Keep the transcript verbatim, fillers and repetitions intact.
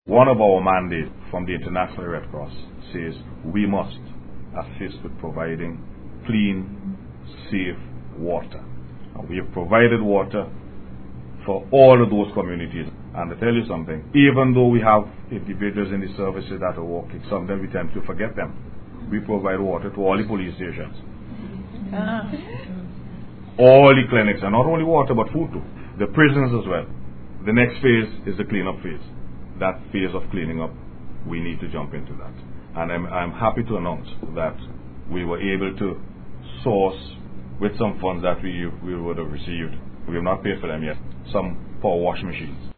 One of our mandates from the International Red Cross says we must assist with providing clean, safe water. And we have provided water for all of those communities. And to tell you something, even though we have individuals in the services that are working, sometimes we tend to forget them. We provide water to all the police stations, ah. all the clinics, and not only water but food too. The prisons as well. The next phase is the cleanup phase. That phase of cleaning up, we need to jump into that. And I'm, I'm happy to announce that we were able to source, with some funds that we, we would have received, we have not paid for them yet, some power wash machines.